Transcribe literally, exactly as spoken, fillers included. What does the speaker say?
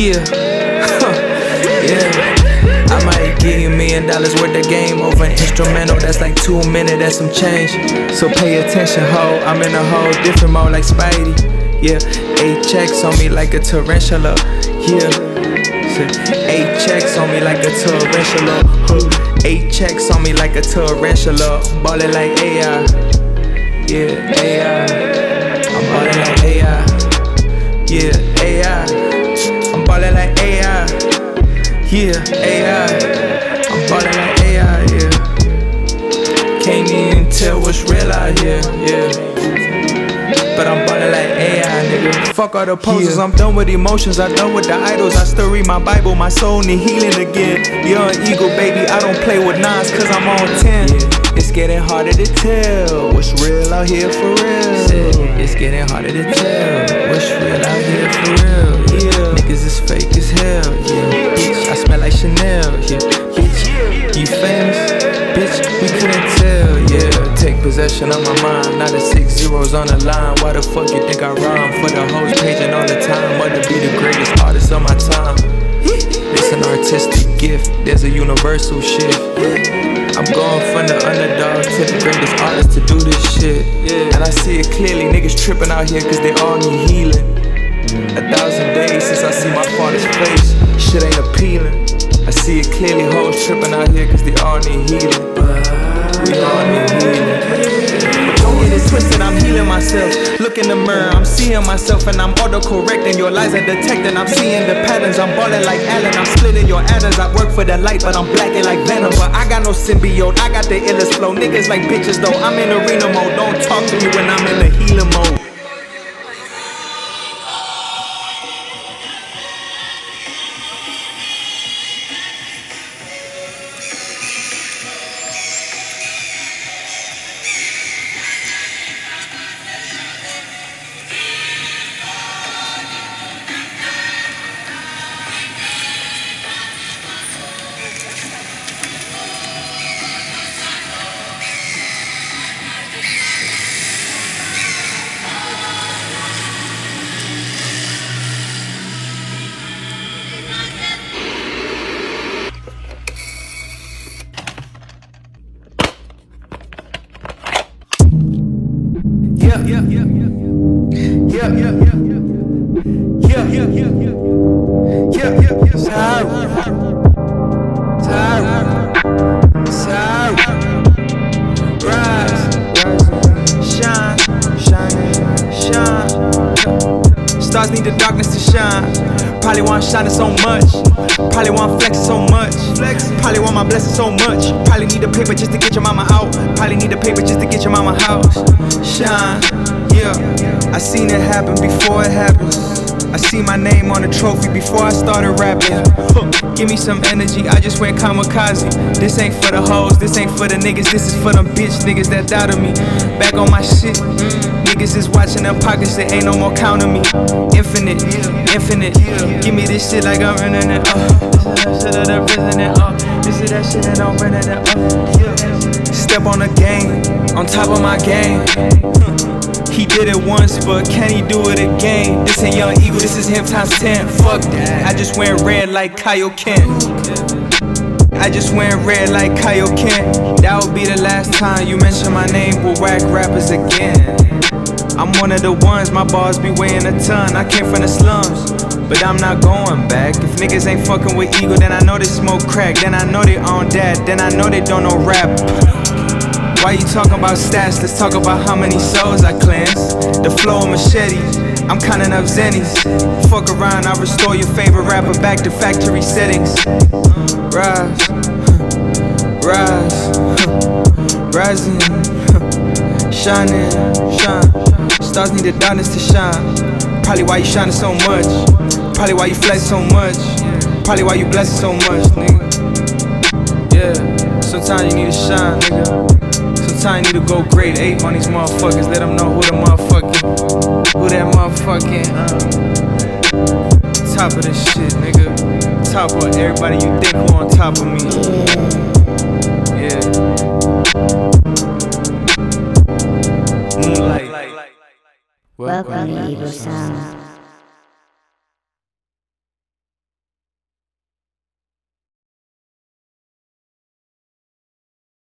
Yeah, yeah. I might give you a million dollars worth of game over an instrumental that's like two minutes, that's some change. So pay attention, ho. I'm in a whole different mode like Spidey. Yeah, eight checks on me like a tarantula. Yeah, eight checks on me like a tarantula. Eight checks on me like a tarantula. Ballin' like A I. Yeah, A I. I'm ballin' like A I. Yeah, A I. I'm ballin' like A I. Yeah, A I. I'm ballin' like A I, yeah. Can't even tell what's real out here, yeah. But I'm ballin' like A I, nigga. Fuck all the poses, yeah. I'm done with emotions, I'm done with the idols. I still read my Bible, my soul need healing again. Young eagle, baby, I don't play with nines cause I'm on ten. Yeah. It's getting harder to tell what's real out here for real. It's getting harder to tell what's real out here for real. Yeah. Niggas is fake as hell, yeah. Bitch, I smell like Chanel, yeah. Bitch, you famous? Bitch, we couldn't tell, yeah. Take possession of my mind, not a six zeros on the line. Why the fuck you think I rhyme? For the hoes paging all the time. What to be the greatest artist of my time? It's an artistic gift, there's a universal shift. I'm going from the underdog to the greatest artist to do this shit. And I see it clearly, niggas tripping out here cause they all need healing. A thousand days since I see my father's face, shit ain't appealing. I see it clearly, hoes tripping out here cause they all need healing. We all need healing. But don't get it twisted, I'm healing myself. Look in the mirror, I'm seeing myself and I'm autocorrecting. Your lies are detecting, I'm seeing the patterns. I'm ballin' like Allen, I'm splitting your adders. I work for the light, but I'm blacking like Venom. But I got no symbiote, I got the illest flow. Niggas like bitches though, I'm in arena mode. Don't talk to me when I'm in the healing mode. Yeah, yeah, yeah, yeah, yeah, yeah, yeah, yeah, yeah, yeah, yeah, yeah, yeah. Sour, sour, sour. Rise, shine, shine, shine. Stars need the darkness to shine. Probably want shining so much. Probably want flexing so much. Probably want my blessing so much. Probably need the paper just to get your mama out. Probably need the paper just to get your mama house. Shine, yeah. I seen it happen before it happens. I see my name on the trophy before I started rapping. Give me some energy, I just went kamikaze. This ain't for the hoes, this ain't for the niggas. This is for them bitch niggas that doubted me. Back on my shit. Niggas is watching them pockets, they ain't no more counting me. Infinite, infinite. Give me this shit like I'm running it up. This is that shit that I'm prison it up. This is that shit that I'm running it up. Step on the game, on top of my game. He did it once, but can he do it again? This ain't Young Eagle, this is him times ten. Fuck that, I just went red like Kaioken. I just went red like Kaioken. That would be the last time you mention my name with whack rappers again. I'm one of the ones, my bars be weighing a ton. I came from the slums, but I'm not going back. If niggas ain't fucking with Eagle, then I know they smoke crack. Then I know they on that, then I know they don't know rap. Why you talking about stats? Let's talk about how many souls I cleanse. The flow of machete, I'm counting up zennies. Fuck around, I'll restore your favorite rapper back to factory settings. Rise, rise, rising, shining, shine. Stars need the darkness to shine. Probably why you shining so much. Probably why you flex so much. Probably why you blessing so much, nigga. Yeah, sometimes you need to shine, nigga. Sometimes you need to go grade eight on these motherfuckers. Let them know who the motherfucking, who that motherfucking, uh, top of this shit, nigga. Top of everybody you think who on top of me. Yeah. Moonlight. Welcome to Eagle Sound.